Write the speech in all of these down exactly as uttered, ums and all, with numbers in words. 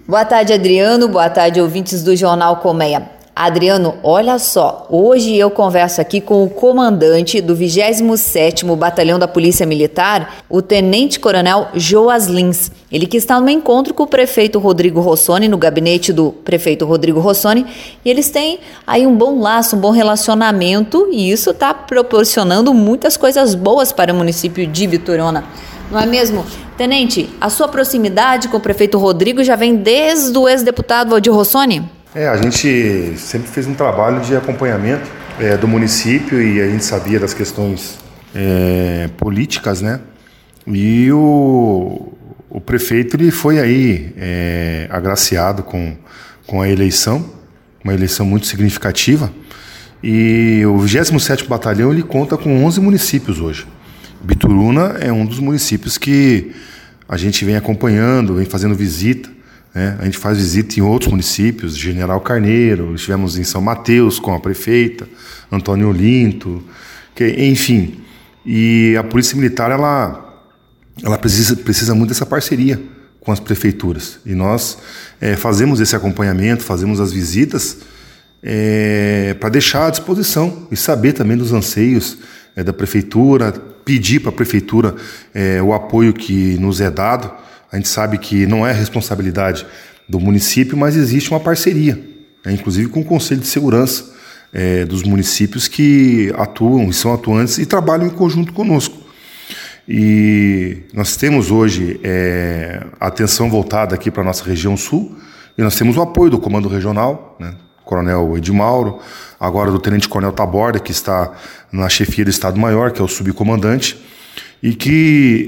Boa tarde, Adriano. Boa tarde, ouvintes do Jornal Colmeia. Adriano, olha só, hoje eu converso aqui com o comandante do vigésimo sétimo Batalhão da Polícia Militar, o Tenente-Coronel Joas Lins. Ele que está no encontro com o prefeito Rodrigo Rossoni, no gabinete do prefeito Rodrigo Rossoni, e eles têm aí um bom laço, um bom relacionamento, e isso está proporcionando muitas coisas boas para o município de Bituruna. Não é mesmo? Tenente, a sua proximidade com o prefeito Rodrigo já vem desde o ex-deputado Valdir Rossoni? É, a gente sempre fez um trabalho de acompanhamento é, do município e a gente sabia das questões é, políticas, né? E o, o prefeito ele foi aí é, agraciado com, com a eleição, uma eleição muito significativa. E o vigésimo sétimo Batalhão ele conta com onze municípios hoje. Bituruna é um dos municípios que a gente vem acompanhando, vem fazendo visita. É, a gente faz visita em outros municípios, General Carneiro, estivemos em São Mateus com a prefeita, Antônio Olinto, que, enfim. E a Polícia Militar ela, ela precisa, precisa muito dessa parceria com as prefeituras. E nós é, fazemos esse acompanhamento, fazemos as visitas é, para deixar à disposição e saber também dos anseios é, da prefeitura, pedir para a prefeitura é, o apoio que nos é dado. A gente sabe que não é responsabilidade do município, mas existe uma parceria, né, inclusive com o Conselho de Segurança é, dos municípios que atuam e são atuantes e trabalham em conjunto conosco. E nós temos hoje é, a atenção voltada aqui para a nossa região sul e nós temos o apoio do Comando Regional, né, Coronel Edmauro, agora do Tenente Coronel Taborda, que está na chefia do Estado-Maior, que é o subcomandante, e que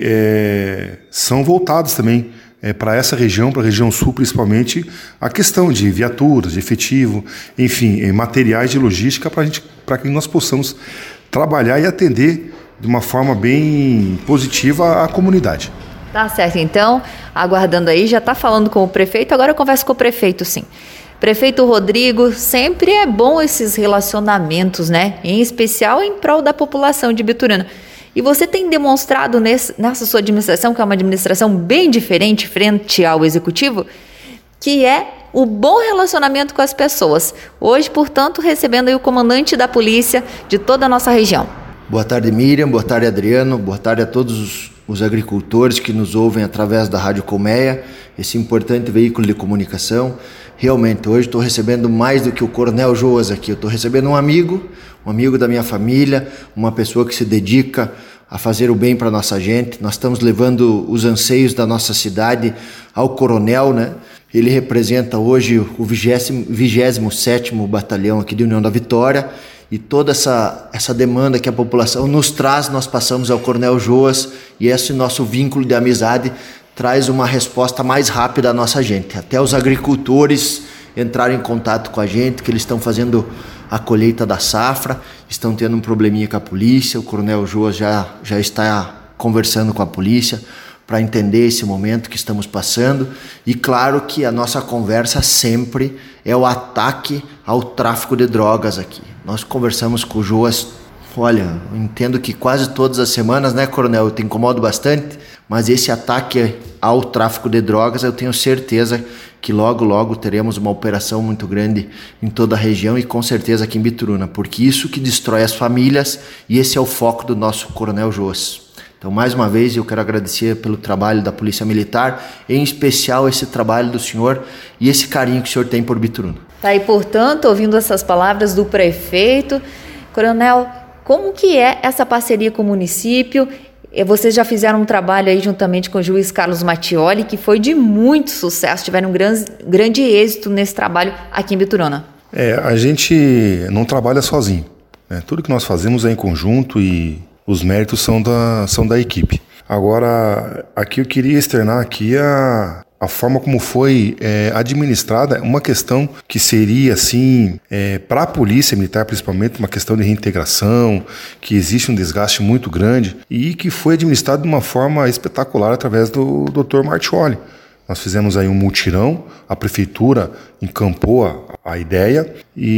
é, são voltados também é, para essa região, para a região sul principalmente, a questão de viaturas, de efetivo, enfim, é, materiais de logística para gente, para que nós possamos trabalhar e atender de uma forma bem positiva a comunidade. Tá certo, então, aguardando aí, já está falando com o prefeito, agora eu converso com o prefeito, sim. Prefeito Rodrigo, sempre é bom esses relacionamentos, né? Em especial em prol da população de Bituruna. E você tem demonstrado nesse, nessa sua administração, que é uma administração bem diferente frente ao executivo, que é o bom relacionamento com as pessoas. Hoje, portanto, recebendo aí o comandante da polícia de toda a nossa região. Boa tarde, Miriam. Boa tarde, Adriano. Boa tarde a todos os, os agricultores que nos ouvem através da Rádio Colmeia, esse importante veículo de comunicação. Realmente, hoje estou recebendo mais do que o Coronel Joas aqui. Eu estou recebendo um amigo, um amigo da minha família, uma pessoa que se dedica a fazer o bem para a nossa gente. Nós estamos levando os anseios da nossa cidade ao coronel, né? Ele representa hoje o vigésimo sétimo Batalhão aqui de União da Vitória e toda essa, essa demanda que a população nos traz, nós passamos ao Coronel Joas e esse nosso vínculo de amizade traz uma resposta mais rápida à nossa gente. Até os agricultores entraram em contato com a gente, que eles estão fazendo a colheita da safra, estão tendo um probleminha com a polícia, o Coronel Joas já, já está conversando com a polícia para entender esse momento que estamos passando e claro que a nossa conversa sempre é o ataque ao tráfico de drogas aqui. Nós conversamos com o Joas, olha, eu entendo que quase todas as semanas, né, Coronel, eu te incomodo bastante, mas esse ataque ao tráfico de drogas eu tenho certeza que logo, logo teremos uma operação muito grande em toda a região e com certeza aqui em Bituruna, porque isso que destrói as famílias e esse é o foco do nosso Coronel Joas. Então, mais uma vez, eu quero agradecer pelo trabalho da Polícia Militar, em especial esse trabalho do senhor e esse carinho que o senhor tem por Bituruna. Tá, e portanto, ouvindo essas palavras do prefeito, Coronel, como que é essa parceria com o município? Vocês já fizeram um trabalho aí juntamente com o juiz Carlos Mattioli, que foi de muito sucesso, tiveram um grande, grande êxito nesse trabalho aqui em Bituruna. É, a gente não trabalha sozinho, né? Tudo que nós fazemos é em conjunto e os méritos são da, são da equipe. Agora, aqui eu queria externar aqui a, a forma como foi é, administrada uma questão que seria, assim, é, para a Polícia Militar, principalmente, uma questão de reintegração, que existe um desgaste muito grande e que foi administrado de uma forma espetacular através do doutor Mattioli. Nós fizemos aí um mutirão, a prefeitura encampou a, a ideia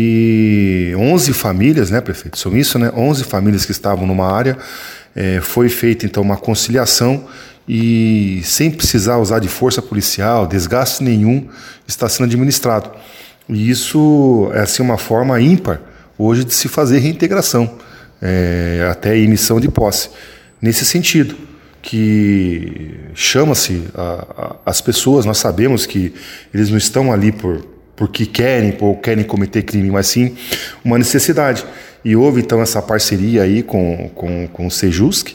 e onze famílias, né, prefeito? São isso, né? onze famílias que estavam numa área, é, foi feita então uma conciliação e sem precisar usar de força policial, desgaste nenhum, está sendo administrado. E isso é assim, uma forma ímpar hoje de se fazer reintegração, é, até emissão de posse. Nesse sentido, que chama-se a, a, as pessoas, nós sabemos que eles não estão ali por, porque querem ou querem cometer crime, mas sim uma necessidade. E houve então essa parceria aí com, com, com o Sejusc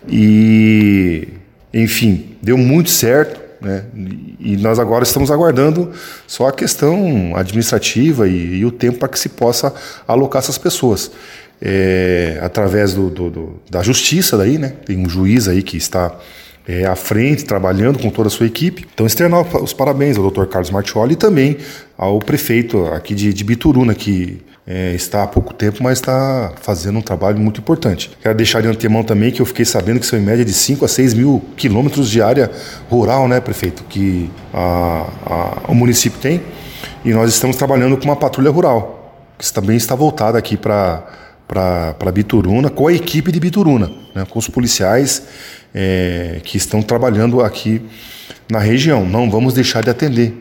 e, enfim, deu muito certo, né? E nós agora estamos aguardando só a questão administrativa e, e o tempo para que se possa alocar essas pessoas. É, através do, do, do, da justiça daí, né? Tem um juiz aí que está é, à frente, trabalhando com toda a sua equipe. Então, externar os parabéns ao doutor Carlos Martioli e também ao prefeito aqui de, de Bituruna, que é, está há pouco tempo, mas está fazendo um trabalho muito importante. Quero deixar de antemão também que eu fiquei sabendo que são em média de cinco a seis mil quilômetros de área rural, né, prefeito, que a, a, o município tem. E nós estamos trabalhando com uma patrulha rural, que também está voltada aqui para para Bituruna, com a equipe de Bituruna, né, com os policiais é, que estão trabalhando aqui na região. Não vamos deixar de atender.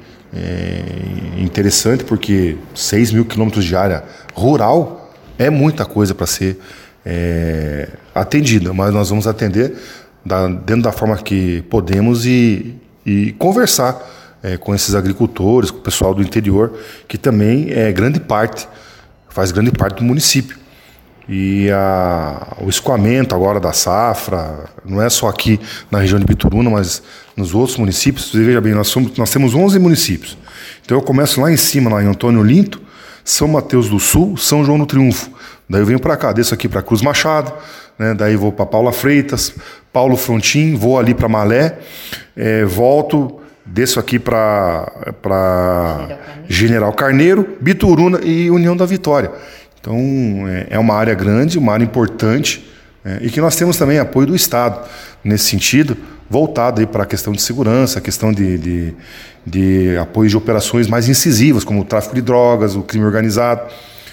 É interessante porque seis mil quilômetros de área rural é muita coisa para ser é, atendida, mas nós vamos atender da, dentro da forma que podemos e, e conversar é, com esses agricultores, com o pessoal do interior, que também é grande parte, faz grande parte do município. E a, o escoamento agora da safra, não é só aqui na região de Bituruna, mas nos outros municípios. Você veja bem, nós, somos, nós temos onze municípios. Então eu começo lá em cima, lá em Antônio Linto, São Mateus do Sul, São João do Triunfo. Daí eu venho para cá, desço aqui para Cruz Machado, né, daí vou para Paula Freitas, Paulo Frontin, vou ali para Malé, é, volto, desço aqui para General Carneiro, Bituruna e União da Vitória. Então, é uma área grande, uma área importante, é, e que nós temos também apoio do Estado, nesse sentido, voltado aí para a questão de segurança, a questão de, de, de apoio de operações mais incisivas, como o tráfico de drogas, o crime organizado,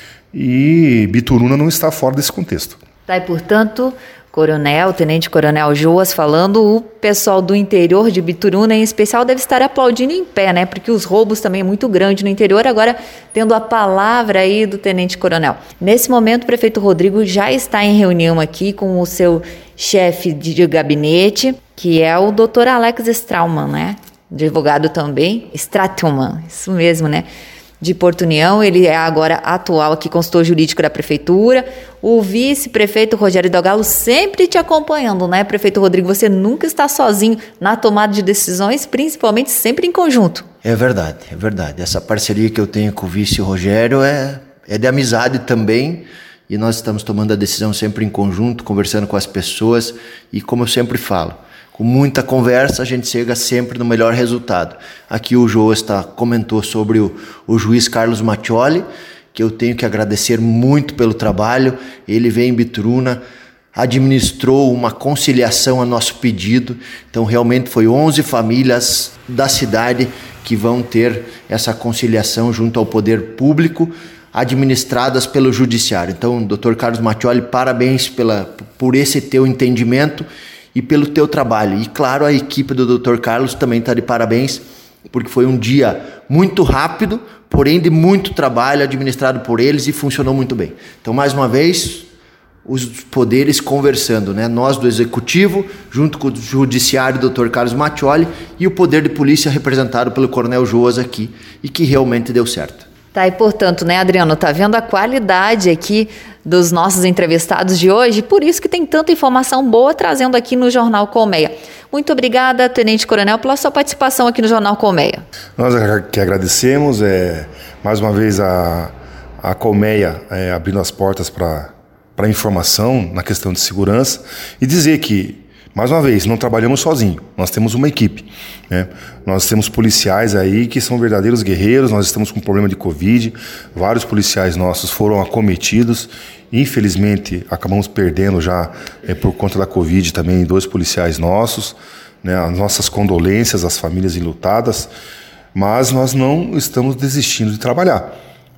e Bituruna não está fora desse contexto. Tá, e portanto, Coronel, Tenente Coronel Joas falando, o pessoal do interior de Bituruna em especial deve estar aplaudindo em pé, né? Porque os roubos também é muito grande no interior. Agora, tendo a palavra aí do Tenente Coronel. Nesse momento, o prefeito Rodrigo já está em reunião aqui com o seu chefe de gabinete, que é o doutor Alex Straumann, né? Advogado também, Stratman, isso mesmo, né? De Porto União, ele é agora atual aqui consultor jurídico da prefeitura. O vice-prefeito Rogério Delgado sempre te acompanhando, né, prefeito Rodrigo? Você nunca está sozinho na tomada de decisões, principalmente sempre em conjunto. É verdade, é verdade. Essa parceria que eu tenho com o vice Rogério é, é de amizade também, e nós estamos tomando a decisão sempre em conjunto, conversando com as pessoas, e como eu sempre falo, com muita conversa, a gente chega sempre no melhor resultado. Aqui o Joas tá, comentou sobre o, o juiz Carlos Martioli, que eu tenho que agradecer muito pelo trabalho. Ele veio em Bituruna, administrou uma conciliação a nosso pedido. Então, realmente, foi onze famílias da cidade que vão ter essa conciliação junto ao poder público, administradas pelo judiciário. Então, doutor Carlos Martioli, parabéns pela, por esse teu entendimento e pelo teu trabalho. E claro, a equipe do doutor Carlos também está de parabéns, porque foi um dia muito rápido, porém de muito trabalho administrado por eles e funcionou muito bem. Então, mais uma vez, os poderes conversando, né? Nós do Executivo, junto com o Judiciário, doutor Carlos Martioli, e o poder de polícia representado pelo Coronel Joas aqui, e que realmente deu certo. Tá, e portanto, né, Adriano, tá vendo a qualidade aqui dos nossos entrevistados de hoje? Por isso que tem tanta informação boa trazendo aqui no Jornal Colmeia. Muito obrigada, Tenente Coronel, pela sua participação aqui no Jornal Colmeia. Nós que agradecemos, é, mais uma vez a, a Colmeia é, abrindo as portas para para informação na questão de segurança e dizer que, mais uma vez, não trabalhamos sozinhos, nós temos uma equipe, né? Nós temos policiais aí que são verdadeiros guerreiros, nós estamos com problema de Covid, vários policiais nossos foram acometidos, infelizmente acabamos perdendo já é, por conta da Covid também dois policiais nossos, né? As nossas condolências às famílias enlutadas, mas nós não estamos desistindo de trabalhar.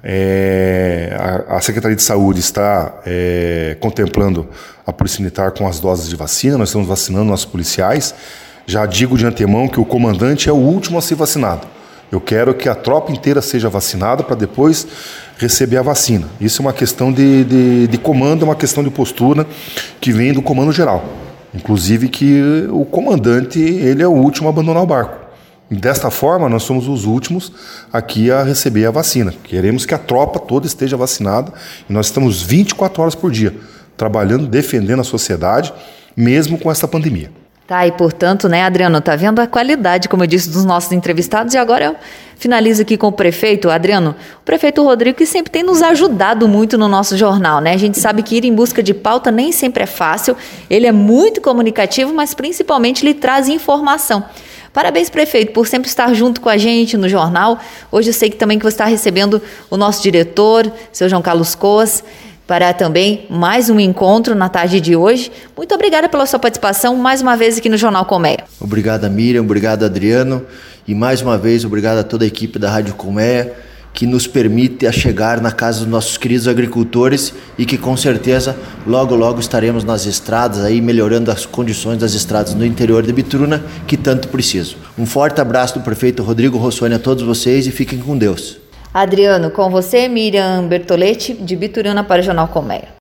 É, a, a Secretaria de Saúde está é, contemplando a Polícia Militar com as doses de vacina, nós estamos vacinando nossos policiais, Já digo de antemão que o comandante é o último a ser vacinado. Eu quero que a tropa inteira seja vacinada para depois receber a vacina. Isso é uma questão de, de, de comando, é uma questão de postura que vem do comando geral. Inclusive que o comandante, ele é o último a abandonar o barco. E desta forma, nós somos os últimos aqui a receber a vacina. Queremos que a tropa toda esteja vacinada e nós estamos vinte e quatro horas por dia trabalhando, defendendo a sociedade, mesmo com essa pandemia. Tá, e portanto, né, Adriano, tá vendo a qualidade, como eu disse, dos nossos entrevistados. E agora eu finalizo aqui com o prefeito, Adriano, o prefeito Rodrigo, que sempre tem nos ajudado muito no nosso jornal, né? A gente sabe que ir em busca de pauta nem sempre é fácil, ele é muito comunicativo, mas principalmente ele traz informação. Parabéns, prefeito, por sempre estar junto com a gente no jornal. Hoje eu sei que também que você está recebendo o nosso diretor, seu João Carlos Coas, para também mais um encontro na tarde de hoje. Muito obrigada pela sua participação mais uma vez aqui no Jornal Colmeia. Obrigado, Miriam, obrigado, Adriano, e mais uma vez obrigado a toda a equipe da Rádio Colmeia, que nos permite a chegar na casa dos nossos queridos agricultores e que com certeza logo logo estaremos nas estradas aí melhorando as condições das estradas no interior de Bituruna, que tanto precisam. Um forte abraço do prefeito Rodrigo Rossoni a todos vocês e fiquem com Deus. Adriano, com você, Miriam Bertoletti, de Bituruna para o Jornal Colmeia.